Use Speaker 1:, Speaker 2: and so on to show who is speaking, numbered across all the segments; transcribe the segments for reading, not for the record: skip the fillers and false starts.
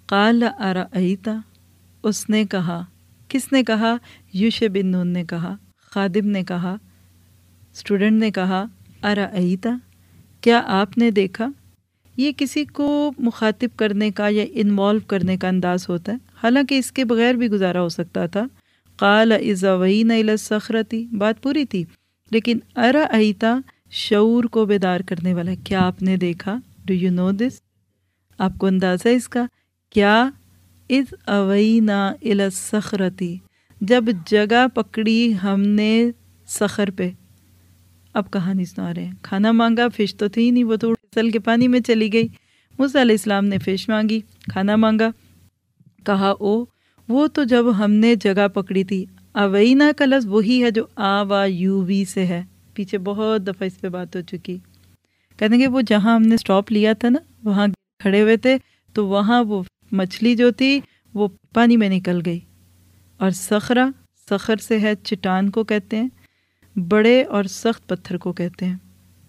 Speaker 1: قال ارأیت، اس نے کہا، کس نے کہا؟ یوشع بن نون نے کہا، خادم نے کہا، اسٹوڈنٹ نے کہا ارأیت، کیا آپ نے دیکھا؟ یہ کسی کو مخاطب کرنے کا یا انوالو کرنے کا انداز ہوتا ہے، حالانکہ اس کے بغیر بھی گزارا ہو سکتا تھا۔ قال اذا اوینا الی الصخرۃ، بات پوری تھی، لیکن ارأیت شعور کو بیدار کرنے والا ہے۔ کیا آپ نے دیکھا؟ Do you know this? آپ کو اندازہ ہے اس کا؟ کیا؟ اذ اوینا الی الصخرۃ، جب جگہ پکڑی ہم نے صخر پہ۔ اب کہانی سنا رہے ہیں، کھانا مانگا، فش تو تھی نہیں، وہ تو پھسل کے پانی میں چلی گئی۔ موسیٰ علیہ السلام نے فش مانگی، کھانا مانگا، کہا او وہ تو جب ہم نے جگہ پکڑی تھی۔ اوینا کا لفظ وہی ہے جو آ و یو وی سے ہے، پیچھے بہت دفعہ اس پہ بات ہو چکی۔ کہتے ہیں کہ وہ جہاں ہم نے سٹاپ لیا تھا نا، وہاں کھڑے ہوئے تھے، تو وہاں وہ مچھلی جو تھی وہ پانی میں نکل گئی۔ اور صخرہ، صخر سے ہے، چٹان کو کہتے ہیں، بڑے اور سخت پتھر کو کہتے ہیں۔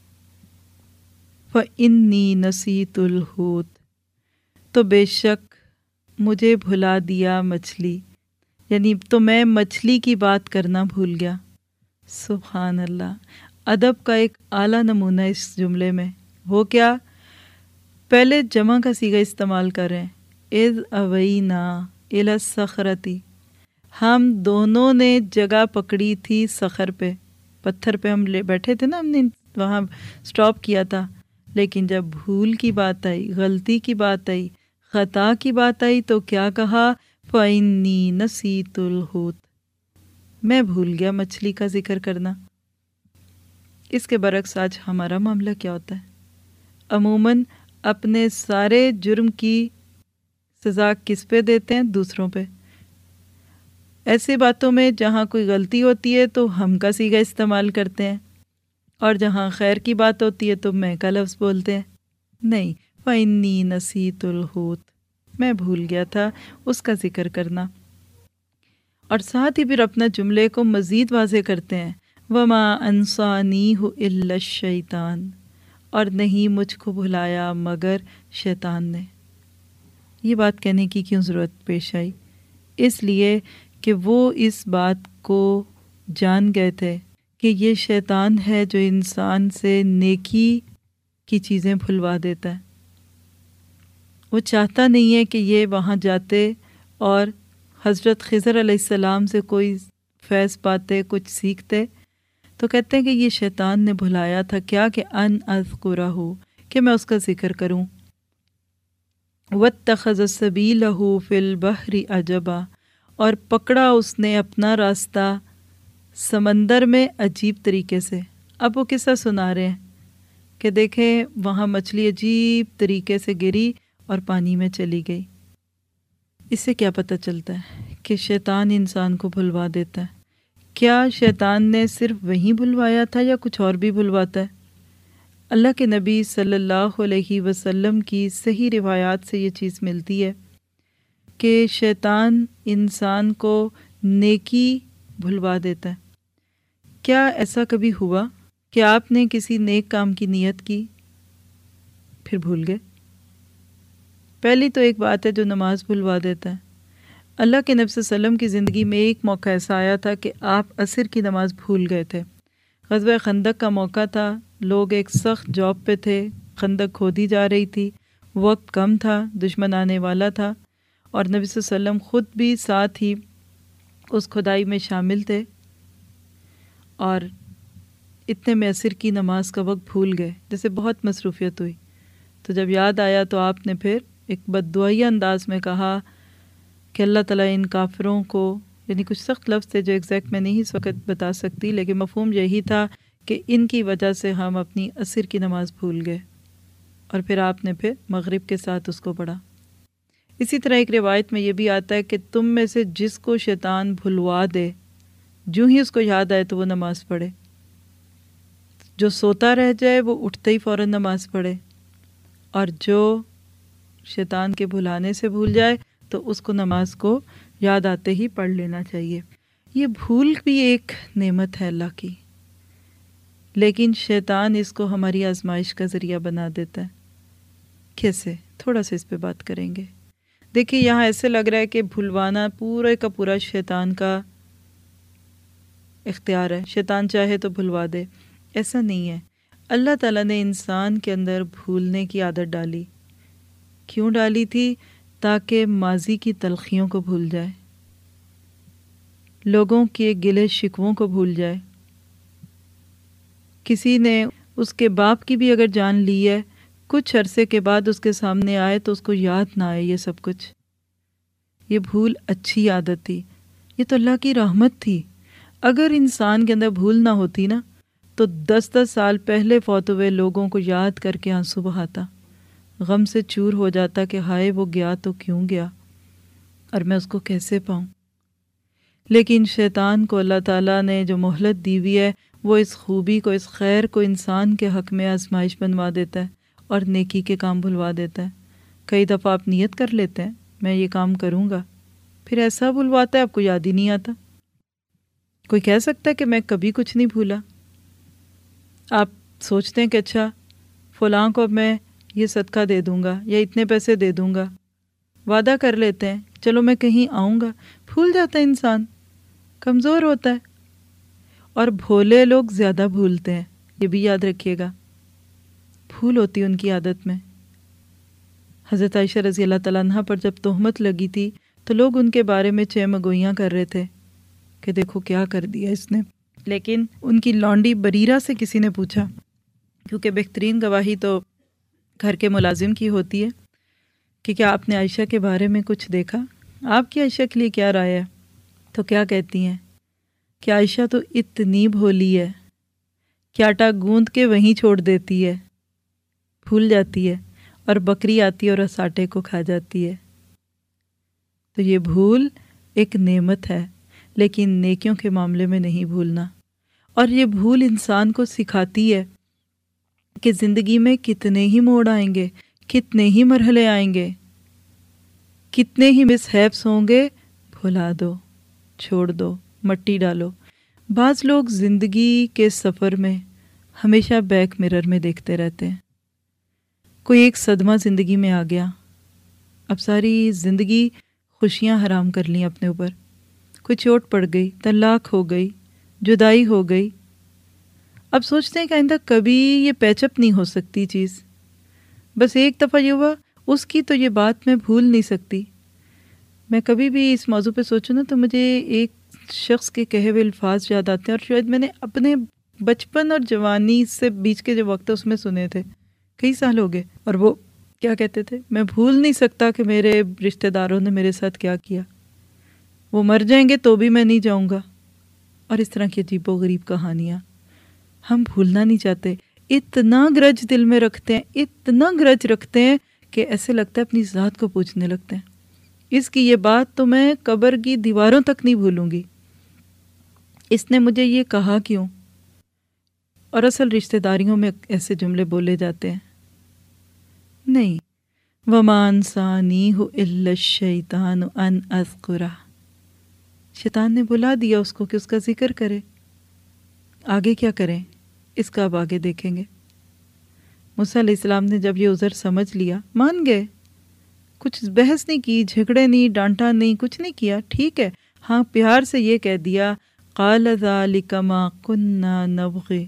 Speaker 1: فَإِنِّي نَسِيتُ الْحُوتَ، تو بے شک مجھے بھلا دیا مچھلی، یعنی تو میں مچھلی کی بات کرنا بھول گیا۔ سبحان اللہ، ادب کا ایک اعلیٰ نمونہ اس جملے میں۔ وہ کیا؟ پہلے جمع کا صیغہ استعمال کر رہے ہیں، اذ اوینا الی الصخرۃ، ہم دونوں نے جگہ پکڑی تھی صخر پہ، پتھر پہ ہم بیٹھے تھے نا، ہم نے وہاں سٹاپ کیا تھا، لیکن جب بھول کی بات آئی، غلطی کی بات آئی، خطا کی بات آئی، تو کیا کہا؟ فَإِنِّي نَسِيتُ الْحُوتَ، میں بھول گیا مچھلی کا ذکر کرنا۔ اس کے برعکس آج ہمارا معاملہ کیا ہوتا ہے؟ عموماً اپنے سارے جرم کی سزا کس پہ دیتے ہیں؟ دوسروں پہ۔ ایسی باتوں میں جہاں کوئی غلطی ہوتی ہے تو ہم کا صیغہ استعمال کرتے ہیں، اور جہاں خیر کی بات ہوتی ہے تو میں کا لفظ بولتے ہیں۔ نہیں، فَإِنِّي نَسِيتُ الْحُوتَ، میں بھول گیا تھا اس کا ذکر کرنا۔ اور ساتھ ہی پھر اپنا جملے کو مزید واضح کرتے ہیں، وَمَا أَنْسَانِيهُ إِلَّا الشَّيْطَانُ، اور نہیں مجھ کو بھلایا مگر شیطان نے۔ یہ بات کہنے کی کیوں ضرورت پیش آئی؟ اس لیے کہ وہ اس بات کو جان گئے تھے کہ یہ شیطان ہے جو انسان سے نیکی کی چیزیں بھلوا دیتا ہے۔ وہ چاہتا نہیں ہے کہ یہ وہاں جاتے اور حضرت خضر علیہ السلام سے کوئی فیض پاتے، کچھ سیکھتے، تو کہتے ہیں کہ یہ شیطان نے بھلایا تھا کیا؟ کہ ان اذکرہ، کہ میں اس کا ذکر کروں۔ واتخذ سبیلہ فی البحر عجبا، اور پکڑا اس نے اپنا راستہ سمندر میں عجیب طریقے سے۔ اب وہ قصہ سنا رہے ہیں کہ دیکھیں وہاں مچھلی عجیب طریقے سے گری اور پانی میں چلی گئی۔ اس سے کیا پتہ چلتا ہے؟ کہ شیطان انسان کو بھلوا دیتا ہے۔ کیا شیطان نے صرف وہیں بھلوایا تھا یا کچھ اور بھی بھلواتا ہے؟ اللہ کے نبی صلی اللہ علیہ وسلم کی صحیح روایات سے یہ چیز ملتی ہے کہ شیطان انسان کو نیکی بھلوا دیتا ہے۔ کیا ایسا کبھی ہوا کہ آپ نے کسی نیک کام کی نیت کی پھر بھول گئے؟ پہلی تو ایک بات ہے جو نماز بھلوا دیتا ہے۔ اللہ کے نبی صلی اللہ علیہ وسلم کی زندگی میں ایک موقع ایسا آیا تھا کہ آپ عصر کی نماز بھول گئے تھے۔ غزوہ خندق کا موقع تھا، لوگ ایک سخت جاب پہ تھے، خندق کھودی جا رہی تھی، وقت کم تھا، دشمن آنے والا تھا، اور نبی صلی اللہ علیہ وسلم خود بھی ساتھ ہی اس کھدائی میں شامل تھے، اور اتنے میں عصر کی نماز کا وقت بھول گئے، جیسے بہت مصروفیت ہوئی۔ تو جب یاد آیا تو آپ نے پھر ایک بددعائیہ انداز میں کہا کہ اللہ تعالیٰ ان کافروں کو، یعنی کچھ سخت لفظ تھے جو ایگزیکٹ میں نہیں اس وقت بتا سکتی، لیکن مفہوم یہی تھا کہ ان کی وجہ سے ہم اپنی عصر کی نماز بھول گئے، اور پھر آپ نے پھر مغرب کے ساتھ اس کو پڑھا۔ اسی طرح ایک روایت میں یہ بھی آتا ہے کہ تم میں سے جس کو شیطان بھلوا دے، جو ہی اس کو یاد آئے تو وہ نماز پڑھے، جو سوتا رہ جائے وہ اٹھتے ہی فوراً نماز پڑھے، اور جو شیطان کے بھلانے سے بھول جائے تو اس کو نماز کو یاد آتے ہی پڑھ لینا چاہیے۔ یہ بھول بھی ایک نعمت ہے اللہ کی، لیکن شیطان اس کو ہماری آزمائش کا ذریعہ بنا دیتا ہے۔ کیسے؟ تھوڑا سا اس پہ بات کریں گے۔ دیکھیے یہاں ایسے لگ رہا ہے کہ بھلوانا پورے کا پورا شیطان کا اختیار ہے، شیطان چاہے تو بھلوا دے. ایسا نہیں ہے. اللہ تعالیٰ نے انسان کے اندر بھولنے کی عادت ڈالی. کیوں ڈالی تھی؟ تاکہ ماضی کی تلخیوں کو بھول جائے، لوگوں کے گلے شکووں کو بھول جائے. کسی نے اس کے باپ کی بھی اگر جان لی ہے، کچھ عرصے کے بعد اس کے سامنے آئے تو اس کو یاد نہ آئے یہ سب کچھ. یہ بھول اچھی عادت تھی، یہ تو اللہ کی رحمت تھی. اگر انسان کے اندر بھول نہ ہوتی نا تو 10 سال پہلے فوت ہوئے لوگوں کو یاد کر کے آنسو بہاتا، غم سے چور ہو جاتا کہ ہائے وہ گیا تو کیوں گیا اور میں اس کو کیسے پاؤں. لیکن شیطان کو اللہ تعالیٰ نے جو مہلت دی ہوئی ہے، وہ اس خوبی کو، اس خیر کو انسان کے حق میں آزمائش بنوا دیتا ہے اور نیکی کے کام بھلوا دیتا ہے. کئی دفعہ آپ نیت کر لیتے ہیں میں یہ کام کروں گا، پھر ایسا بھلواتا ہے آپ کو یاد ہی نہیں آتا. کوئی کہہ سکتا ہے کہ میں کبھی کچھ نہیں بھولا؟ آپ سوچتے ہیں کہ اچھا فلاں کو اب میں یہ صدقہ دے دوں گا یا اتنے پیسے دے دوں گا، وعدہ کر لیتے ہیں چلو میں کہیں آؤں گا، بھول جاتا ہے انسان، کمزور ہوتا ہے. اور بھولے لوگ زیادہ بھولتے ہیں، یہ بھی یاد رکھیے گا، بھول ہوتی ان کی عادت میں. حضرت عائشہ رضی اللہ تعالیٰ عنہ پر جب تہمت لگی تھی تو لوگ ان کے بارے میں چہمگوئیاں کر رہے تھے کہ دیکھو کیا کر دیا اس نے. لیکن ان کی لونڈی بریرہ سے کسی نے پوچھا، کیونکہ بہترین گواہی تو گھر کے ملازم کی ہوتی ہے، کہ کیا آپ نے عائشہ کے بارے میں کچھ دیکھا؟ آپ کی عائشہ کے لیے کیا رائے ہے؟ تو کیا کہتی ہیں کہ عائشہ تو اتنی بھولی ہے کہ آٹا گوندھ کے وہیں چھوڑ دیتی ہے، بھول جاتی ہے، اور بکری آتی ہے اور اس آٹے کو کھا جاتی ہے. تو یہ بھول ایک نعمت ہے، لیکن نیکیوں کے معاملے میں نہیں بھولنا. اور یہ بھول انسان کو سکھاتی ہے کہ زندگی میں کتنے ہی موڑ آئیں گے، کتنے ہی مرحلے آئیں گے، کتنے ہی مس ہیپس ہوں گے، بھلا دو، چھوڑ دو، مٹی ڈالو. بعض لوگ زندگی کے سفر میں ہمیشہ بیک مرر میں دیکھتے رہتے ہیں. کوئی ایک صدمہ زندگی میں آ گیا، اب ساری زندگی خوشیاں حرام کر لیں اپنے اوپر. کوئی چوٹ پڑ گئی، طلاق ہو گئی، جدائی ہو گئی، اب سوچتے ہیں کہ آئندہ کبھی یہ پیچ اپ نہیں ہو سکتی چیز. بس ایک دفعہ یہ ہوا، اس کی تو یہ بات میں بھول نہیں سکتی. میں کبھی بھی اس موضوع پہ سوچوں نا تو مجھے ایک شخص کے کہے ہوئے الفاظ یاد آتے ہیں، اور شاید میں نے اپنے بچپن اور جوانی سے بیچ کے جو وقت ہے اس میں سنے تھے، کئی سال ہو گئے. اور وہ کیا کہتے تھے؟ میں بھول نہیں سکتا کہ میرے رشتہ داروں نے میرے ساتھ کیا کیا، وہ مر جائیں گے تو بھی میں نہیں جاؤں گا. اور اس طرح کی عجیب و غریب کہانیاں ہم بھولنا نہیں چاہتے. اتنا گرج دل میں رکھتے ہیں، اتنا گرج رکھتے ہیں کہ ایسے لگتا ہے اپنی ذات کو پوچھنے لگتے ہیں. اس کی یہ بات تو میں قبر کی دیواروں تک نہیں بھولوں گی، اس نے مجھے یہ کہا کیوں؟ اور اصل رشتہ داریوں میں ایسے جملے بولے جاتے ہیں. نہیں، وَمَا أَنسَانِيهُ إِلَّا الشَّيْطَانُ أَنْ أَذْكُرَهُ، شیطان نے بلا دیا اس کو کہ اس کا ذکر کرے. آگے کیا کریں اس کا اب آگے دیکھیں گے. موسیٰ علیہ السلام نے جب یہ عذر سمجھ لیا، مان گئے، کچھ بحث نہیں کی، جھگڑے نہیں، ڈانٹا نہیں، کچھ نہیں کیا. ٹھیک ہے، ہاں پیار سے یہ کہہ دیا، قَالَ ذَلِكَ مَا كُنَّا نَبْغِ،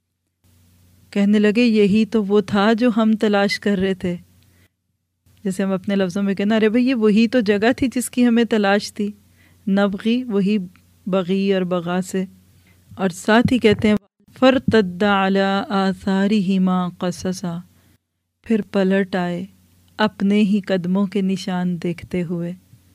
Speaker 1: کہنے لگے یہی تو وہ تھا جو ہم تلاش کر رہے تھے. جیسے ہم اپنے لفظوں میں کہنا، ارے بھئی یہ وہی تو جگہ تھی جس کی ہمیں تلاش تھی. نبغی وہی بغی اور بغا سے. اور ساتھ ہی کہتے ہیں فَارْتَدَّ عَلَىٰ آثَارِهِمَا قَصَصًا، پھر پلٹ آئے اپنے ہی قدموں کے نشان دیکھتے ہوئے.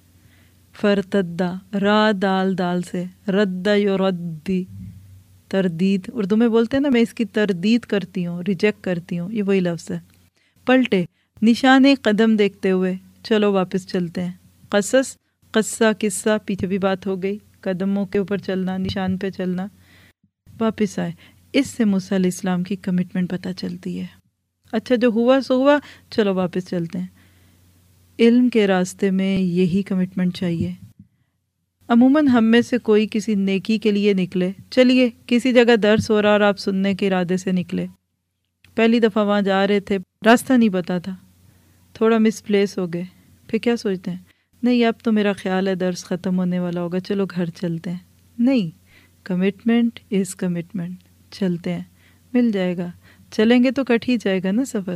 Speaker 1: فرتدہ، را دال دال سے، رد یردی، تردید. اردو میں بولتے ہیں نا میں اس کی تردید کرتی ہوں، ریجیکٹ کرتی ہوں، یہ وہی لفظ ہے. پلٹے، نشان قدم دیکھتے ہوئے، چلو واپس چلتے ہیں. قصص، قصہ قصہ، پیچھے بھی بات ہو گئی، قدموں کے اوپر چلنا، نشان پہ چلنا. واپس آئے. اس سے موسیٰ علیہ السلام کی کمٹمنٹ پتہ چلتی ہے. اچھا جو ہوا سو ہوا، چلو واپس چلتے ہیں. علم کے راستے میں یہی کمٹمنٹ چاہیے. عموماً ہم میں سے کوئی کسی نیکی کے لیے نکلے، چلیے کسی جگہ درس ہو رہا اور آپ سننے کے ارادے سے نکلے، پہلی دفعہ وہاں جا رہے تھے، راستہ نہیں پتا تھا، تھوڑا مس پلیس ہو گئے، پھر کیا سوچتے ہیں نہیں اب تو میرا خیال ہے درس ختم ہونے والا ہوگا، چلو گھر چلتے ہیں. نہیں، کمٹمنٹ از کمٹمنٹ. چلتے ہیں، مل جائے گا، چلیں گے تو کٹ ہی جائے گا نا سفر.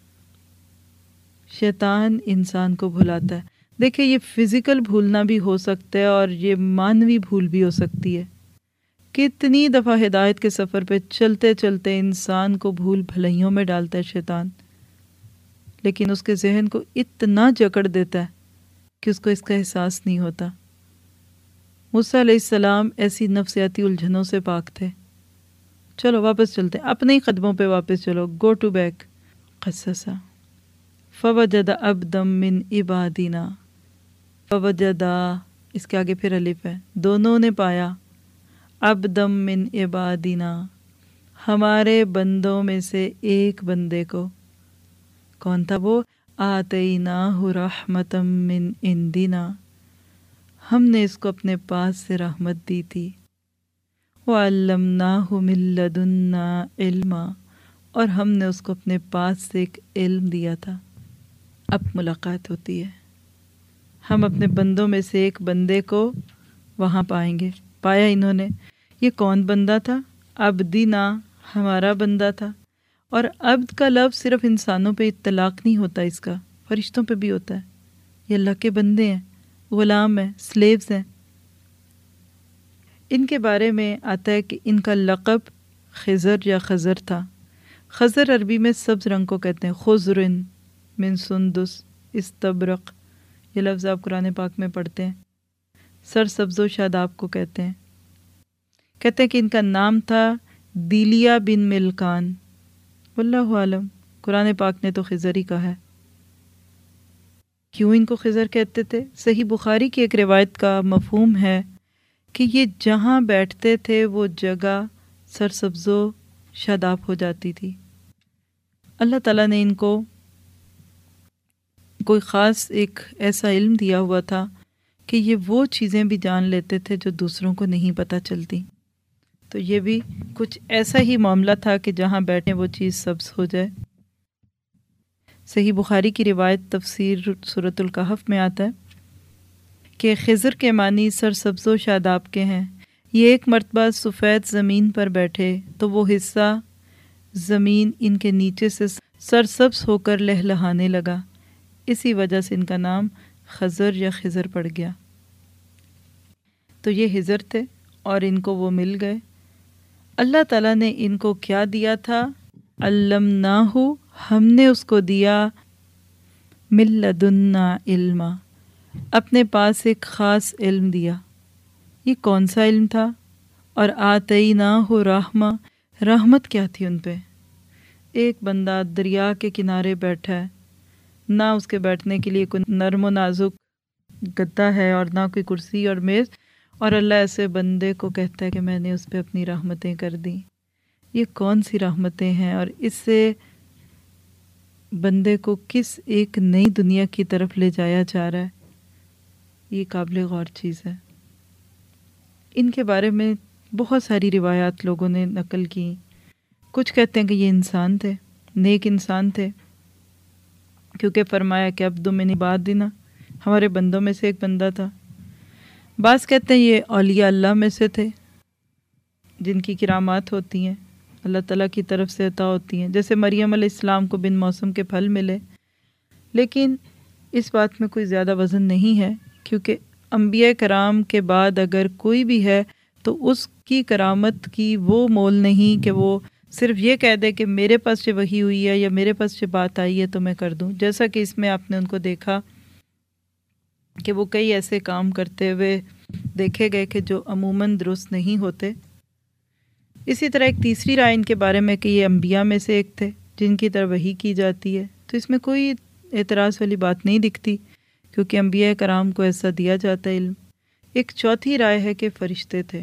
Speaker 1: شیطان انسان کو بھلاتا ہے. دیکھیں یہ فزیکل بھولنا بھی ہو سکتا ہے اور یہ مانوی بھول بھی ہو سکتی ہے. کتنی دفعہ ہدایت کے سفر پہ چلتے چلتے انسان کو بھول بھلائیوں میں ڈالتا ہے شیطان، لیکن اس کے ذہن کو اتنا جکڑ دیتا ہے کہ اس کو اس کا احساس نہیں ہوتا. موسیٰ علیہ السلام ایسی نفسیاتی الجھنوں سے پاک تھے. چلو واپس چلتے ہیں، اپنے ہی قدموں پہ واپس چلو، گو ٹو بیک. قصصا فوجد عبدا من عبادنا، فوجدا اس کے آگے پھر الف ہے، دونوں نے پایا، عبدا من عبادنا ہمارے بندوں میں سے ایک بندے کو. کون تھا وہ؟ آتیناہ رحمتا من عندنا، ہم نے اس کو اپنے پاس سے رحمت دی تھی. وعلمناہ من لدنا علما، اور ہم نے اس کو اپنے پاس سے ایک علم دیا تھا. اب ملاقات ہوتی ہے، ہم اپنے بندوں میں سے ایک بندے کو وہاں پائیں گے. پایا انہوں نے. یہ کون بندہ تھا؟ عبدنا، ہمارا بندہ تھا. اور عبد کا لفظ صرف انسانوں پہ اطلاق نہیں ہوتا، اس کا فرشتوں پہ بھی ہوتا ہے. یہ اللہ کے بندے ہیں، غلام ہیں، سلیوز ہیں. ان کے بارے میں آتا ہے کہ ان کا لقب خضر یا خضر تھا. خضر عربی میں سبز رنگ کو کہتے ہیں. خضرن من سندس استبرق، یہ لفظ آپ قرآن پاک میں پڑھتے ہیں. سر سبز و شاداب کو کہتے ہیں. کہتے ہیں کہ ان کا نام تھا دیلیا بن ملکان. واللہ عالم، قرآن پاک نے تو خضر ہی کہا ہے. کیوں ان کو خضر کہتے تھے؟ صحیح بخاری کی ایک روایت کا مفہوم ہے کہ یہ جہاں بیٹھتے تھے وہ جگہ سرسبز و شاداب ہو جاتی تھی. اللہ تعالیٰ نے ان کو کوئی خاص ایک ایسا علم دیا ہوا تھا کہ یہ وہ چیزیں بھی جان لیتے تھے جو دوسروں کو نہیں پتہ چلتی. تو یہ بھی کچھ ایسا ہی معاملہ تھا کہ جہاں بیٹھے وہ چیز سبز ہو جائے. صحیح بخاری کی روایت تفسیر سورۃ الکہف میں آتا ہے کہ خضر کے معنی سرسبز و شاداب کے ہیں. یہ ایک مرتبہ سفید زمین پر بیٹھے تو وہ حصہ زمین ان کے نیچے سے سرسبز ہو کر لہلہانے لگا، اسی وجہ سے ان کا نام خضر یا خضر پڑ گیا. تو یہ خضر تھے اور ان کو وہ مل گئے. اللہ تعالیٰ نے ان کو کیا دیا تھا؟ علمناہ، ہم نے اس کو دیا من لدنا علما، اپنے پاس ایک خاص علم دیا. یہ کون سا علم تھا؟ اور آتیناہ رحمہ، رحمت کیا تھی ان پہ؟ ایک بندہ دریا کے کنارے بیٹھا ہے، نہ اس کے بیٹھنے کے لیے کوئی نرم و نازک گدا ہے اور نہ کوئی کرسی اور میز، اور اللہ ایسے بندے کو کہتا ہے کہ میں نے اس پہ اپنی رحمتیں کر دیں. یہ کون سی رحمتیں ہیں اور اس سے بندے کو کس ایک نئی دنیا کی طرف لے جایا جا رہا ہے؟ یہ قابل غور چیز ہے. ان کے بارے میں بہت ساری روایات لوگوں نے نقل کی. کچھ کہتے ہیں کہ یہ انسان تھے، نیک انسان تھے، کیونکہ فرمایا کہ عبد من عبادنا، ہمارے بندوں میں سے ایک بندہ تھا. بعض کہتے ہیں یہ اولیاء اللہ میں سے تھے جن کی کرامات ہوتی ہیں، اللہ تعالیٰ کی طرف سے عطا ہوتی ہیں، جیسے مریم علیہ السلام کو بن موسم کے پھل ملے. لیکن اس بات میں کوئی زیادہ وزن نہیں ہے، کیونکہ انبیاء کرام کے بعد اگر کوئی بھی ہے تو اس کی کرامت کی وہ مول نہیں کہ وہ صرف یہ کہہ دے کہ میرے پاس سے وحی ہوئی ہے یا میرے پاس سے بات آئی ہے تو میں کر دوں. جیسا کہ اس میں آپ نے ان کو دیکھا کہ وہ کئی ایسے کام کرتے ہوئے دیکھے گئے کہ جو عموماً درست نہیں ہوتے. اسی طرح ایک تیسری رائے ان کے بارے میں کہ یہ انبیاء میں سے ایک تھے جن کی طرف وحی کی جاتی ہے، تو اس میں کوئی اعتراض والی بات نہیں دکھتی، کیونکہ انبیاء کرام کو ایسا دیا جاتا ہے علم. ایک چوتھی رائے ہے کہ فرشتے تھے.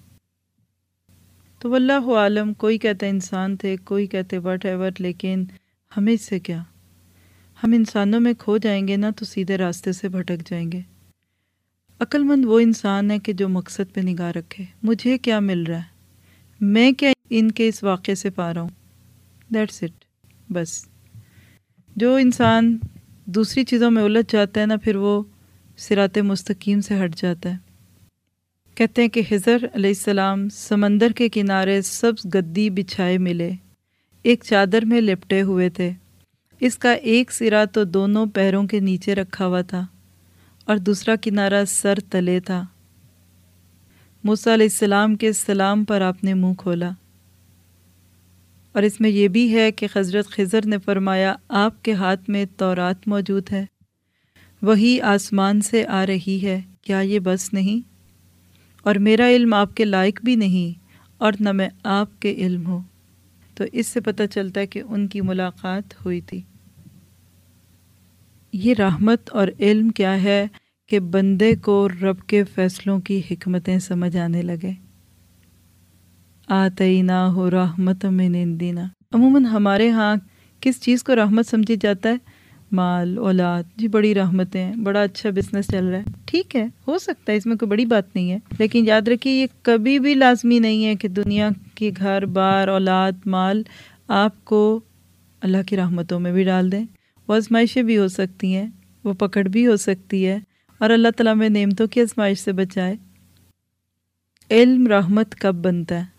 Speaker 1: تو واللہ عالم، کوئی کہتے انسان تھے، کوئی کہتے وٹ ایور، لیکن ہمیں اس سے کیا؟ ہم انسانوں میں کھو جائیں گے نا تو سیدھے راستے سے بھٹک جائیں گے. عقل مند وہ انسان ہے کہ جو مقصد پہ نگاہ رکھے. مجھے کیا مل رہا ہے؟ میں کیا ان کے اس واقعے سے پا رہا ہوں؟ دیٹس اٹ، بس. جو انسان دوسری چیزوں میں الجھ جاتا ہے نا، پھر وہ صراط مستقیم سے ہٹ جاتا ہے۔ کہتے ہیں کہ خضر علیہ السلام سمندر کے کنارے سبز گدی بچھائے ملے، ایک چادر میں لپٹے ہوئے تھے۔ اس کا ایک سرا تو دونوں پیروں کے نیچے رکھا ہوا تھا اور دوسرا کنارہ سر تلے تھا۔ موسیٰ علیہ السلام کے سلام پر آپ نے منہ کھولا، اور اس میں یہ بھی ہے کہ حضرت خضر نے فرمایا آپ کے ہاتھ میں تورات موجود ہے، وہی آسمان سے آ رہی ہے، کیا یہ بس نہیں؟ اور میرا علم آپ کے لائق بھی نہیں اور نہ میں آپ کے علم ہوں۔ تو اس سے پتہ چلتا ہے کہ ان کی ملاقات ہوئی تھی۔ یہ رحمت اور علم کیا ہے کہ بندے کو رب کے فیصلوں کی حکمتیں سمجھ آنے لگے۔ آتیناہ رحمت من عندنا۔ عموماً ہمارے ہاں کس چیز کو رحمت سمجھی جاتا ہے؟ مال، اولاد، جی بڑی رحمتیں ہیں، بڑا اچھا بزنس چل رہا ہے، ٹھیک ہے، ہو سکتا ہے، اس میں کوئی بڑی بات نہیں ہے، لیکن یاد رکھیے یہ کبھی بھی لازمی نہیں ہے کہ دنیا کی گھر بار، اولاد، مال آپ کو اللہ کی رحمتوں میں بھی ڈال دیں۔ وہ آزمائشیں بھی ہو سکتی ہیں، وہ پکڑ بھی ہو سکتی ہے، اور اللہ تعالیٰ میں نعمتوں کی آزمائش سے بچائے۔ علم رحمت کب بنتا ہے؟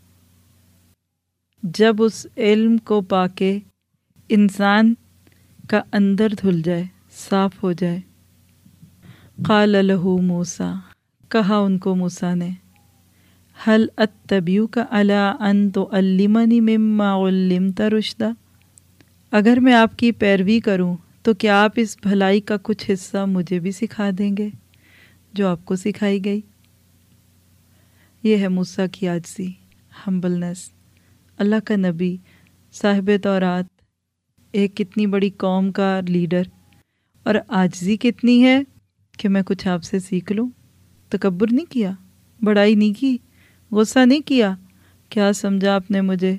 Speaker 1: جب اس علم کو پا کے انسان کا اندر دھل جائے، صاف ہو جائے۔ قال لہ موسیٰ، کہا ان کو موسیٰ نے، هل اتبعک علی ان تعلمنی مما علمت رشدا، اگر میں آپ کی پیروی کروں تو کیا آپ اس بھلائی کا کچھ حصہ مجھے بھی سکھا دیں گے جو آپ کو سکھائی گئی؟ یہ ہے موسیٰ کی عاجزی، ہمبلنس۔ اللہ کا نبی، صاحب تورات، ایک کتنی بڑی قوم کا لیڈر، اور عاجزی کتنی ہے کہ میں کچھ آپ سے سیکھ لوں۔ تکبر نہیں کیا، بڑائی نہیں کی، غصہ نہیں کیا، کیا سمجھا آپ نے مجھے؟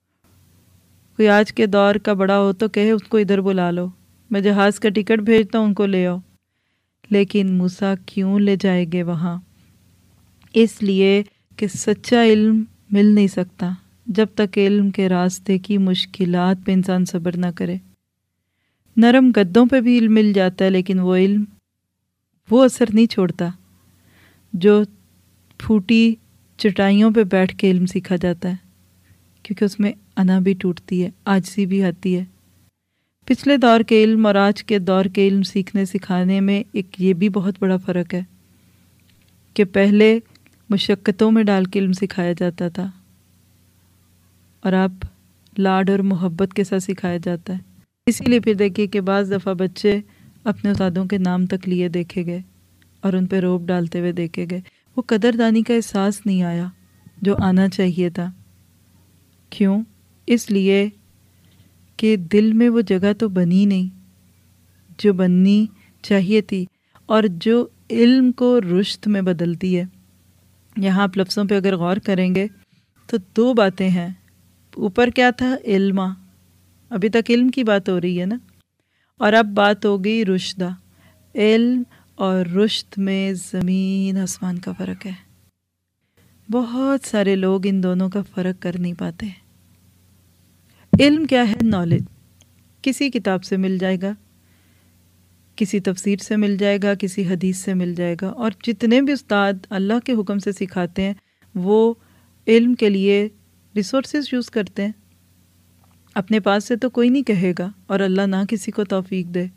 Speaker 1: کوئی آج کے دور کا بڑا ہو تو کہے اس کو ادھر بلا لو، میں جہاز کا ٹکٹ بھیجتا ہوں، ان کو لے آؤ۔ لیکن موسیٰ کیوں لے جائے گے وہاں؟ اس لیے کہ سچا علم مل نہیں سکتا جب تک علم کے راستے کی مشکلات پہ انسان صبر نہ کرے۔ نرم گدوں پہ بھی علم مل جاتا ہے، لیکن وہ علم وہ اثر نہیں چھوڑتا جو پھوٹی چٹائیوں پہ بیٹھ کے علم سیکھا جاتا ہے، کیونکہ اس میں انا بھی ٹوٹتی ہے، عاجزی بھی آتی ہے۔ پچھلے دور کے علم اور آج کے دور کے علم سیکھنے سکھانے میں ایک یہ بھی بہت بڑا فرق ہے کہ پہلے مشقتوں میں ڈال کے علم سکھایا جاتا تھا، اور اب لاڈ اور محبت کے ساتھ سکھایا جاتا ہے۔ اسی لیے پھر دیکھیے کہ بعض دفعہ بچے اپنے استادوں کے نام تک لیے دیکھے گئے اور ان پہ روب ڈالتے ہوئے دیکھے گئے، وہ قدردانی کا احساس نہیں آیا جو آنا چاہیے تھا۔ کیوں؟ اس لیے کہ دل میں وہ جگہ تو بنی نہیں جو بننی چاہیے تھی، اور جو علم کو رشد میں بدلتی ہے۔ یہاں آپ لفظوں پہ اگر غور کریں گے تو دو باتیں ہیں۔ اوپر کیا تھا؟ علمہ، ابھی تک علم کی بات ہو رہی ہے نا، اور اب بات ہو گئی رشدہ۔ علم اور رشد میں زمین آسمان کا فرق ہے۔ بہت سارے لوگ ان دونوں کا فرق کر نہیں پاتے۔ علم کیا ہے؟ نالج، کسی کتاب سے مل جائے گا، کسی تفسیر سے مل جائے گا، کسی حدیث سے مل جائے گا، اور جتنے بھی استاد اللہ کے حکم سے سکھاتے ہیں وہ علم کے لیے ریسورسز یوز کرتے ہیں۔ اپنے پاس سے تو کوئی نہیں کہے گا، اور اللہ نہ کسی کو توفیق دے،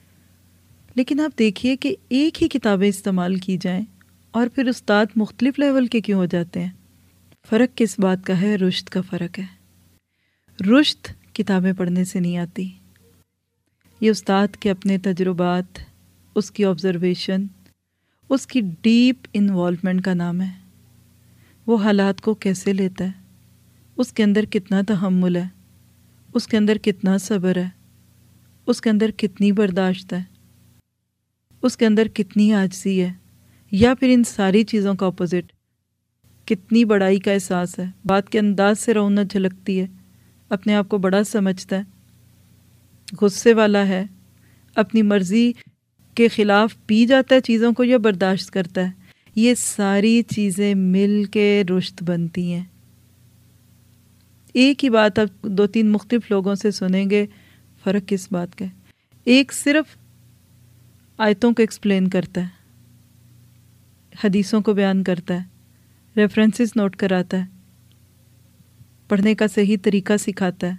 Speaker 1: لیکن آپ دیکھیے کہ ایک ہی کتابیں استعمال کی جائیں اور پھر استاد مختلف لیول کے کیوں ہو جاتے ہیں۔ فرق کس بات کا ہے؟ رشد کا فرق ہے۔ رشد کتابیں پڑھنے سے نہیں آتی، یہ استاد کے اپنے تجربات، اس کی آبزرویشن، اس کی ڈیپ انوالومنٹ کا نام ہے۔ وہ حالات کو کیسے لیتا ہے، اس کے اندر کتنا تحمل ہے، اس کے اندر کتنا صبر ہے، اس کے اندر کتنی برداشت ہے، اس کے اندر کتنی عاجزی ہے، یا پھر ان ساری چیزوں کا اپوزٹ کتنی بڑائی کا احساس ہے، بات کے انداز سے رونق جھلکتی ہے، اپنے آپ کو بڑا سمجھتا ہے، غصے والا ہے، اپنی مرضی کے خلاف پی جاتا ہے چیزوں کو یا برداشت کرتا ہے۔ یہ ساری چیزیں مل کے رشد بنتی ہیں۔ ایک ہی بات آپ دو تین مختلف لوگوں سے سنیں گے، فرق کس بات کا ہے؟ ایک صرف آیتوں کو ایکسپلین کرتا ہے، حدیثوں کو بیان کرتا ہے، ریفرنسز نوٹ کراتا ہے، پڑھنے کا صحیح طریقہ سکھاتا ہے،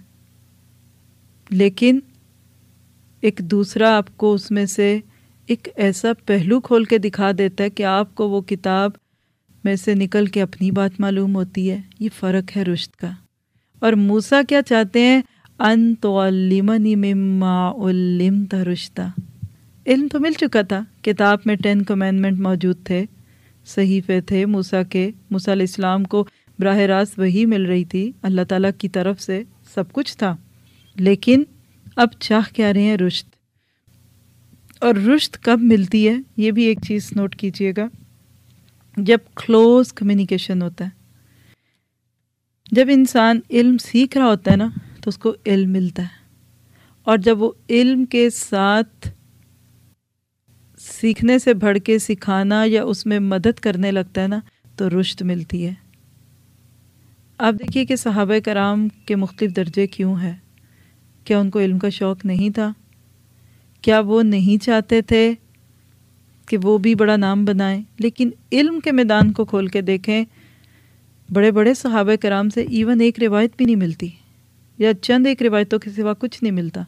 Speaker 1: لیکن ایک دوسرا آپ کو اس میں سے ایک ایسا پہلو کھول کے دکھا دیتا ہے کہ آپ کو وہ کتاب میں سے نکل کے اپنی بات معلوم ہوتی ہے۔ یہ فرق ہے رشد کا۔ اور موسیٰ کیا چاہتے ہیں؟ ان تعلمنی مما علمت رشدا۔ علم تو مل چکا تھا، کتاب میں 10 کمینڈمنٹ موجود تھے، صحیفے تھے موسیٰ کے، موسیٰ علیہ السلام کو براہ راست وحی مل رہی تھی اللہ تعالیٰ کی طرف سے، سب کچھ تھا، لیکن اب چاہ کیا رہے ہیں؟ رشد۔ اور رشد کب ملتی ہے؟ یہ بھی ایک چیز نوٹ کیجئے گا، جب کلوز کمیونیکیشن ہوتا ہے، جب انسان علم سیکھ رہا ہوتا ہے نا تو اس کو علم ملتا ہے، اور جب وہ علم کے ساتھ سیکھنے سے بڑھ کے سکھانا یا اس میں مدد کرنے لگتا ہے نا تو رشد ملتی ہے۔ آپ دیکھیے کہ صحابہ کرام کے مختلف درجے کیوں ہیں؟ کیا ان کو علم کا شوق نہیں تھا؟ کیا وہ نہیں چاہتے تھے کہ وہ بھی بڑا نام بنائیں؟ لیکن علم کے میدان کو کھول کے دیکھیں، بڑے بڑے صحابہ کرام سے ایون ایک روایت بھی نہیں ملتی، یا چند ایک روایتوں کے سوا کچھ نہیں ملتا۔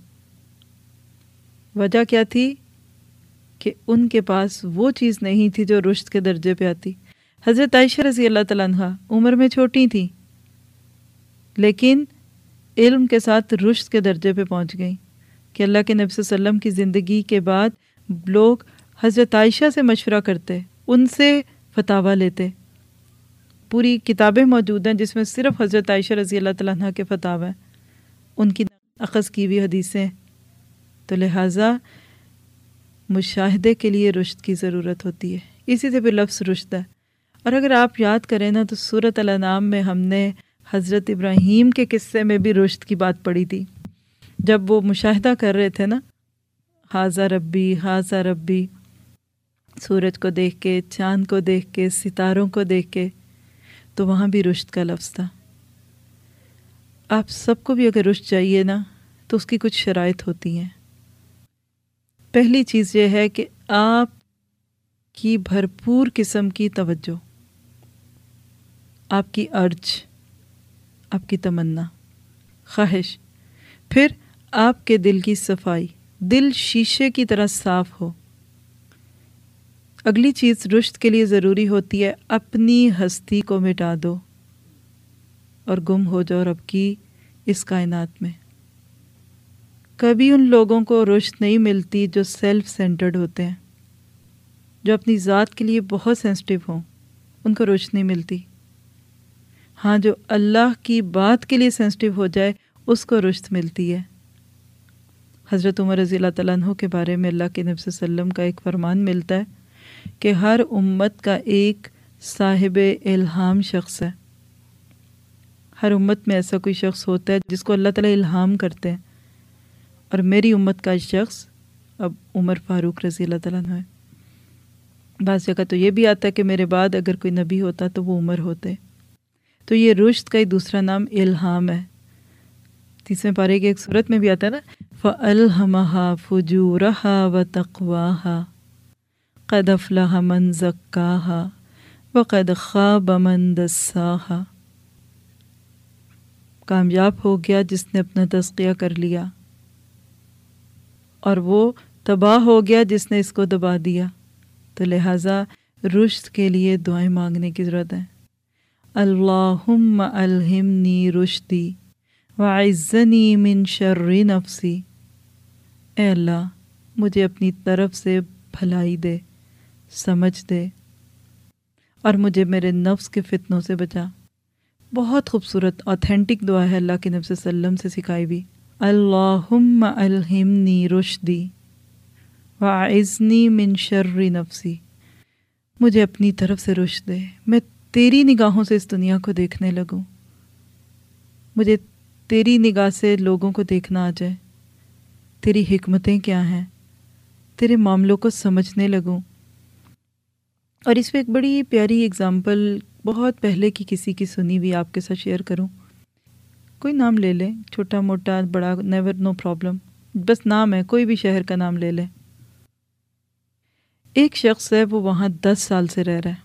Speaker 1: وجہ کیا تھی؟ کہ ان کے پاس وہ چیز نہیں تھی جو رشد کے درجے پہ آتی۔ حضرت عائشہ رضی اللہ تعالیٰ عنہا عمر میں چھوٹی تھیں، لیکن علم کے ساتھ رشد کے درجے پہ پہنچ گئیں کہ اللہ کے نبی صلی اللہ علیہ وسلم کی زندگی کے بعد لوگ حضرت عائشہ سے مشورہ کرتے، ان سے فتاویٰ لیتے۔ پوری کتابیں موجود ہیں جس میں صرف حضرت عائشہ رضی اللہ تعالیٰ عنہ کے فتاویٰ ہیں، ان کی اخذ کی ہوئی حدیثیں۔ تو لہٰذا مشاہدے کے لیے رشد کی ضرورت ہوتی ہے، اسی سے پھر لفظ رشد ہے۔ اور اگر آپ یاد کریں نا تو سورۃ الانعام میں ہم نے حضرت ابراہیم کے قصے میں بھی رشد کی بات پڑھی تھی، جب وہ مشاہدہ کر رہے تھے نا، ہاذا ربی ہاذا ربی، سورج کو دیکھ کے، چاند کو دیکھ کے، ستاروں کو دیکھ کے، تو وہاں بھی رشد کا لفظ تھا۔ آپ سب کو بھی اگر رشد چاہیے نا تو اس کی کچھ شرائط ہوتی ہیں۔ پہلی چیز یہ ہے کہ آپ کی بھرپور قسم کی توجہ، آپ کی ارج، آپ کی تمنا، خواہش، پھر آپ کے دل کی صفائی، دل شیشے کی طرح صاف ہو۔ اگلی چیز رشد کے لیے ضروری ہوتی ہے، اپنی ہستی کو مٹا دو اور گم ہو جاؤ رب کی اس کائنات میں۔ کبھی ان لوگوں کو رشد نہیں ملتی جو سیلف سینٹرڈ ہوتے ہیں، جو اپنی ذات کے لیے بہت سینسٹیو ہوں، ان کو رشد نہیں ملتی۔ ہاں، جو اللہ کی بات کے لیے سینسٹیو ہو جائے اس کو رشد ملتی ہے۔ حضرت عمر رضی اللہ تعالیٰ عنہ کے بارے میں اللہ کے نبی صلی اللہ علیہ وسلم کا ایک فرمان ملتا ہے کہ ہر امت کا ایک صاحب الہام شخص ہے۔ ہر امت میں ایسا کوئی شخص ہوتا ہے جس کو اللہ تعالیٰ الہام کرتے ہیں، اور میری امت کا شخص اب عمر فاروق رضی اللہ تعالیٰ عنہ ہے۔ بعض جگہ تو یہ بھی آتا ہے کہ میرے بعد اگر کوئی نبی ہوتا تو وہ عمر ہوتے۔ تو یہ رشد کا ہی دوسرا نام الہام ہے۔ 30ویں پارے کی ایک سورت میں بھی آتا ہے نا، فَأَلْهَمَهَا فُجُورَهَا وَتَقْوَاهَا قَدْ أَفْلَحَ مَنْ زَكَّاهَا وَقَدْ خَابَ مَنْ دَسَّاهَا۔ کامیاب ہو گیا جس نے اپنا تزکیہ کر لیا، اور وہ تباہ ہو گیا جس نے اس کو دبا دیا۔ تو لہٰذا رشد کے لیے دعائیں مانگنے کی ضرورت ہے۔ اللہم الہمنی رشدی وعزنی من شر نفسی۔ اے اللہ مجھے اپنی طرف سے بھلائی دے، سمجھ دے، اور مجھے میرے نفس کے فتنوں سے بچا۔ بہت خوبصورت آتھینٹک دعا ہے اللہ کے نبی صلی اللہ علیہ وسلم سے سکھائی بھی۔ اللہم الہمنی رشدی وعزنی من شر نفسی۔ مجھے اپنی طرف سے رشد دے، میں تیری نگاہوں سے اس دنیا کو دیکھنے لگوں، مجھے تیری نگاہ سے لوگوں کو دیکھنا آ جائے، تیری حکمتیں کیا ہیں، تیرے معاملوں کو سمجھنے لگوں۔ اور اس پہ ایک بڑی پیاری اگزامپل بہت پہلے کی کسی کی سنی بھی آپ کے ساتھ شیئر کروں۔ کوئی نام لے لیں، چھوٹا موٹا بڑا، نیور، نو پرابلم، بس نام ہے، کوئی بھی شہر کا نام لے لیں۔ ایک شخص ہے وہ وہاں 10 سال سے رہ رہا ہے،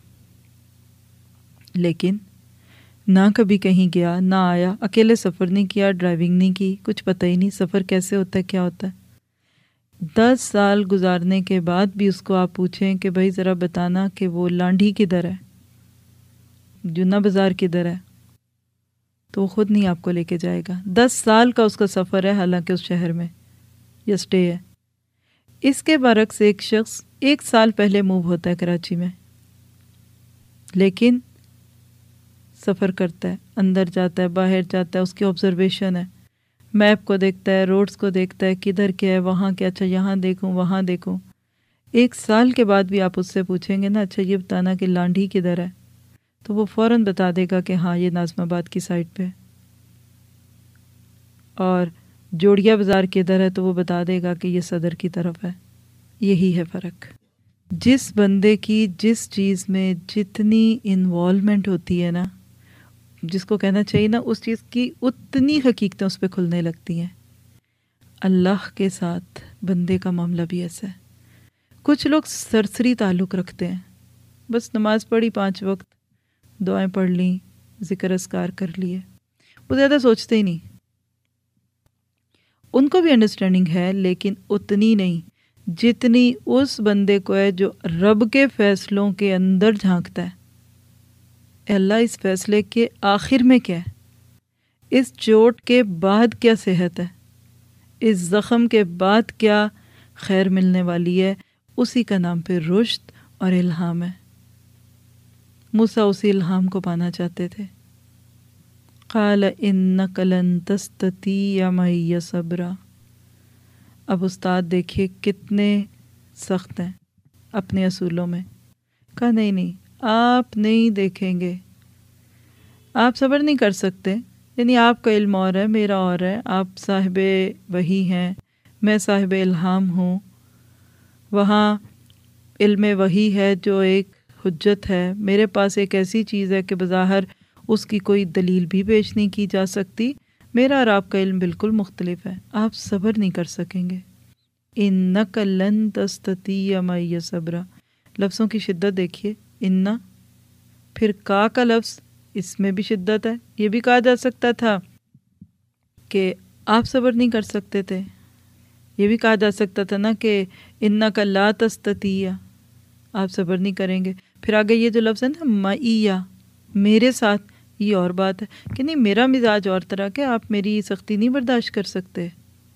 Speaker 1: لیکن نہ کبھی کہیں گیا، نہ آیا، اکیلے سفر نہیں کیا، ڈرائیونگ نہیں کی، کچھ پتہ ہی نہیں سفر کیسے ہوتا ہے، کیا ہوتا ہے۔ 10 سال گزارنے کے بعد بھی اس کو آپ پوچھیں کہ بھائی ذرا بتانا کہ وہ لانڈھی کدھر ہے، جنا بازار کدھر ہے، تو وہ خود نہیں آپ کو لے کے جائے گا۔ 10 سال کا اس کا سفر ہے، حالانکہ اس شہر میں یا سٹے ہے۔ اس کے برعکس ایک شخص 1 سال پہلے موو ہوتا ہے کراچی میں، لیکن سفر کرتا ہے، اندر جاتا ہے، باہر جاتا ہے، اس کی آبزرویشن ہے، میپ کو دیکھتا ہے، روڈز کو دیکھتا ہے، کدھر کیا ہے، وہاں کیا، اچھا یہاں دیکھوں، وہاں دیکھوں۔ 1 سال کے بعد بھی آپ اس سے پوچھیں گے نا اچھا یہ بتانا کہ لانڈھی کدھر ہے، تو وہ فوراً بتا دے گا کہ ہاں یہ ناظم آباد کی سائڈ پہ ہے، اور جوڑیا بازار کدھر ہے تو وہ بتا دے گا کہ یہ صدر کی طرف ہے۔ یہی ہے فرق۔ جس بندے کی جس چیز میں جتنی انوالومنٹ ہوتی ہے نا، جس کو کہنا چاہیے نا اس چیز کی اتنی حقیقتیں اس پہ کھلنے لگتی ہیں۔ اللہ کے ساتھ بندے کا معاملہ بھی ایسا ہے۔ کچھ لوگ سرسری تعلق رکھتے ہیں، بس نماز پڑھی 5 وقت، دعائیں پڑھ لیں، ذکر اذکار کر لیے، وہ زیادہ سوچتے ہی نہیں۔ ان کو بھی انڈرسٹینڈنگ ہے لیکن اتنی نہیں جتنی اس بندے کو ہے جو رب کے فیصلوں کے اندر جھانکتا ہے۔ اے اللہ اس فیصلے کے آخر میں کیا ہے، اس چوٹ کے بعد کیا صحت ہے، اس زخم کے بعد کیا خیر ملنے والی ہے، اسی کا نام پہ رشد اور الہام ہے۔ موسیٰ اسی الہام کو پانا چاہتے تھے۔ قال انک لن تستطیع معی صبرا۔ اب استاد دیکھیے کتنے سخت ہیں اپنے اصولوں میں۔ کہا نہیں آپ نہیں دیکھیں گے، آپ صبر نہیں کر سکتے، یعنی آپ کا علم اور ہے، میرا اور ہے، آپ صاحب وحی ہیں، میں صاحب الہام ہوں، وہاں علم وحی ہے جو ایک حجت ہے، میرے پاس ایک ایسی چیز ہے کہ بظاہر اس کی کوئی دلیل بھی پیش نہیں کی جا سکتی، میرا اور آپ کا علم بالکل مختلف ہے، آپ صبر نہیں کر سکیں گے۔ انک لن تستطیع معی صبرا، لفظوں کی شدت دیکھیے، انا، پھر کا لفظ، اس میں بھی شدت ہے۔ یہ بھی کہا جا سکتا تھا کہ آپ صبر نہیں کر سکتے تھے، یہ بھی کہا جا سکتا تھا نا کہ انک لا تستطیع، آپ صبر نہیں کریں گے۔ پھر آگے یہ جو لفظ ہے نا معیہ، میرے ساتھ، یہ اور بات ہے کہ نہیں میرا مزاج اور طرح کے، آپ میری سختی نہیں برداشت کر سکتے،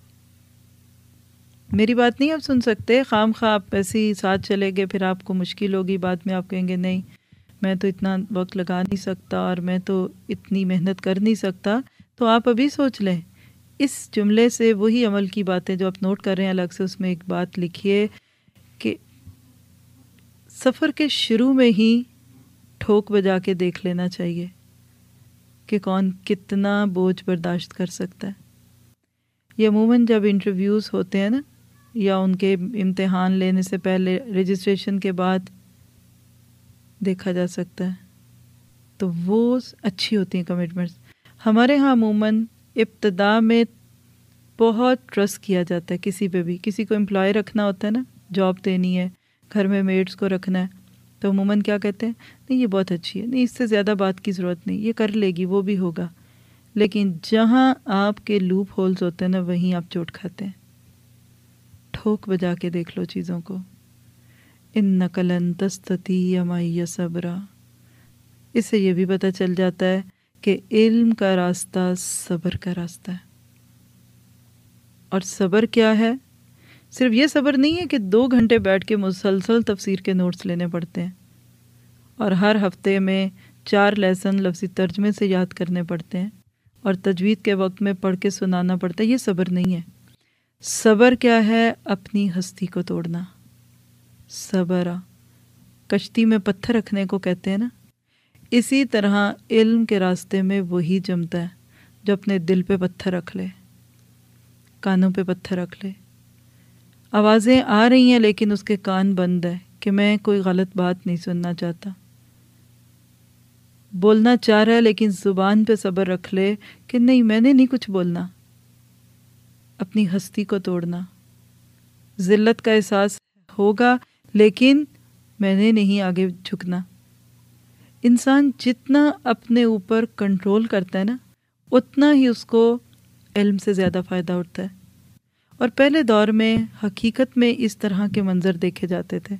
Speaker 1: میری بات نہیں آپ سن سکتے، خام خواہ آپ ایسے ہی ساتھ چلے گئے، پھر آپ کو مشکل ہوگی، بعد میں آپ کہیں گے نہیں میں تو اتنا وقت لگا نہیں سکتا اور میں تو اتنی محنت کر نہیں سکتا، تو آپ ابھی سوچ لیں۔ اس جملے سے وہی عمل کی باتیں جو آپ نوٹ کر رہے ہیں الگ سے، اس میں ایک بات لکھیے کہ سفر کے شروع میں ہی ٹھوک بجا کے دیکھ لینا چاہیے کہ کون کتنا بوجھ برداشت کر سکتا ہے۔ یہ عموماً جب انٹرویوز ہوتے ہیں نا، یا ان کے امتحان لینے سے پہلے، رجسٹریشن کے بعد دیکھا جا سکتا ہے، تو وہ اچھی ہوتی ہیں کمٹمنٹس۔ ہمارے ہاں عموماً ابتدا میں بہت ٹرسٹ کیا جاتا ہے کسی پہ بھی، کسی کو امپلائی رکھنا ہوتا ہے نا، جاب دینی ہے، گھر میں میڈس کو رکھنا ہے، تو عموماً کیا کہتے ہیں، نہیں یہ بہت اچھی ہے، نہیں اس سے زیادہ بات کی ضرورت نہیں، یہ کر لے گی، وہ بھی ہوگا۔ لیکن جہاں آپ کے لوپ ہولز ہوتے ہیں نا، وہیں آپ چوٹ کھاتے ہیں۔ ٹھوک بجا کے دیکھ لو چیزوں کو۔ انک لن تستطیع معی صبرا، اس سے یہ بھی پتہ چل جاتا ہے کہ علم کا راستہ صبر کا راستہ ہے۔ اور صبر کیا ہے؟ صرف یہ صبر نہیں ہے کہ 2 گھنٹے بیٹھ کے مسلسل تفسیر کے نوٹس لینے پڑتے ہیں اور ہر ہفتے میں 4 لیسن لفظی ترجمے سے یاد کرنے پڑتے ہیں اور تجوید کے وقت میں پڑھ کے سنانا پڑتا ہے۔ یہ صبر نہیں ہے۔ صبر کیا ہے؟ اپنی ہستی کو توڑنا۔ صبرا، کشتی میں پتھر رکھنے کو کہتے ہیں نا، اسی طرح علم کے راستے میں وہی جمتا ہے جو اپنے دل پہ پتھر رکھ لے، کانوں پہ پتھر رکھ لے۔ آوازیں آ رہی ہیں لیکن اس کے کان بند ہے کہ میں کوئی غلط بات نہیں سننا چاہتا، بولنا چاہ رہا ہے لیکن زبان پہ صبر رکھ لے کہ نہیں میں نے نہیں کچھ بولنا۔ اپنی ہستی کو توڑنا، ذلت کا احساس ہوگا لیکن میں نے نہیں آگے جھکنا۔ انسان جتنا اپنے اوپر کنٹرول کرتا ہے نا، اتنا ہی اس کو علم سے زیادہ فائدہ اٹھتا ہے۔ اور پہلے دور میں حقیقت میں اس طرح کے منظر دیکھے جاتے تھے،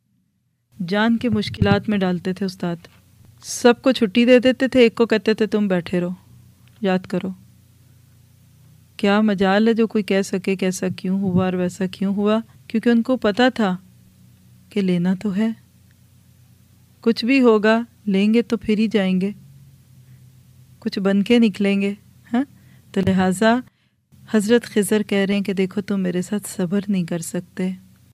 Speaker 1: جان کے مشکلات میں ڈالتے تھے استاد، سب کو چھٹی دے دیتے تھے، ایک کو کہتے تھے تم بیٹھے رہو یاد کرو۔ کیا مجال ہے جو کوئی کہہ سکے کہ ایسا کیوں ہوا اور ویسا کیوں ہوا، کیونکہ ان کو پتہ تھا کہ لینا تو ہے، کچھ بھی ہوگا لیں گے تو پھر ہی جائیں گے، کچھ بن کے نکلیں گے۔ ہاں، تو لہٰذا حضرت خضر کہہ رہے ہیں کہ دیکھو تم میرے ساتھ صبر نہیں کر سکتے۔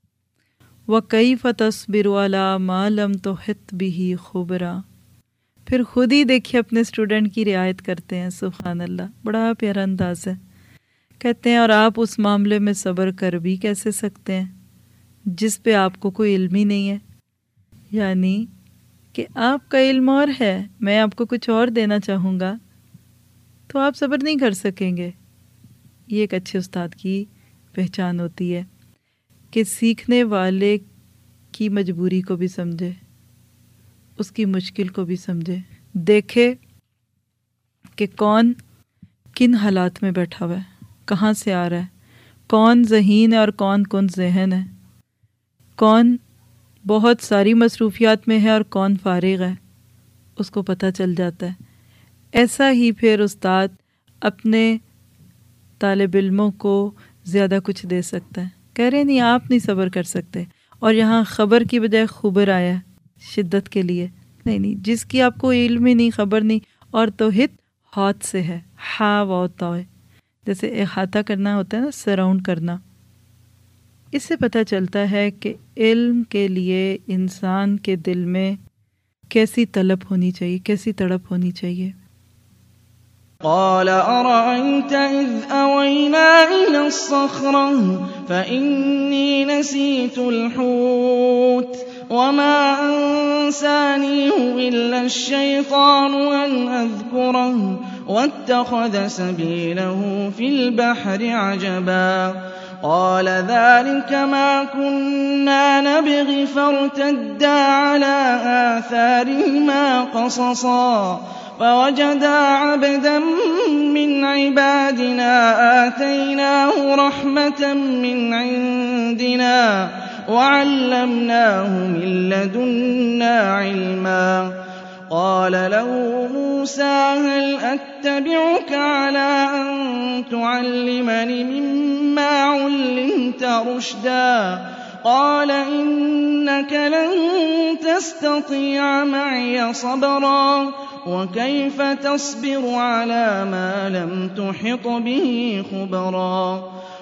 Speaker 1: وَكَيْفَ تَصْبِرُ عَلَىٰ مَا لَمْ تُحِطْ بِهِ خُبْرًا۔ پھر خود ہی دیکھیے اپنے اسٹوڈنٹ کی رعایت کرتے ہیں، سبحان اللہ، بڑا پیارا انداز ہے۔ کہتے ہیں اور آپ اس معاملے میں صبر کر بھی کیسے سکتے ہیں جس پہ آپ کو کوئی علم ہی نہیں ہے، یعنی کہ آپ کا علم اور ہے، میں آپ کو کچھ اور دینا چاہوں گا تو آپ صبر نہیں کر سکیں گے۔ یہ ایک اچھے استاد کی پہچان ہوتی ہے کہ سیکھنے والے کی مجبوری کو بھی سمجھے، اس کی مشکل کو بھی سمجھے، دیکھے کہ کون کن حالات میں بیٹھا ہوا ہے، کہاں سے آ رہا ہے، کون ذہین ہے اور کون کن ذہن ہے، کون بہت ساری مصروفیات میں ہے اور کون فارغ ہے، اس کو پتہ چل جاتا ہے۔ ایسا ہی پھر استاد اپنے طالب علموں کو زیادہ کچھ دے سکتا ہے۔ کہہ رہے نہیں آپ نہیں صبر کر سکتے، اور یہاں خبر کی بجائے خبر آیا ہے شدت کے لیے۔ نہیں، جس کی آپ کو علم ہی نہیں، خبر نہیں، اور توحید ہاتھ سے ہے، ہا واتا ہے، جیسے احاطہ کرنا ہوتا ہے نا، سراؤنڈ کرنا۔ اس سے پتہ چلتا ہے کہ علم کے لیے انسان کے دل میں کیسی طلب ہونی چاہیے، کیسی تڑپ ہونی چاہیے۔
Speaker 2: قال أرأيت إذ أوينا إلى الصخرة فإني نسيت الحوت وما أنسانيه إلا الشيطان أن أذكره واتخذ سبيله في البحر عجبا قال ذلك ما كنا نبغي فارتدا على آثارهما قصصا فوجدا عبدا من عبادنا آتيناه رحمة من عندنا وعلمناه من لدنا علما قال له موسى هل أتبعك على أن تعلمني مما علمت رشدا قال إنك لن تستطيع معي صبرا وكيف تصبر على ما لم تحط به خبرا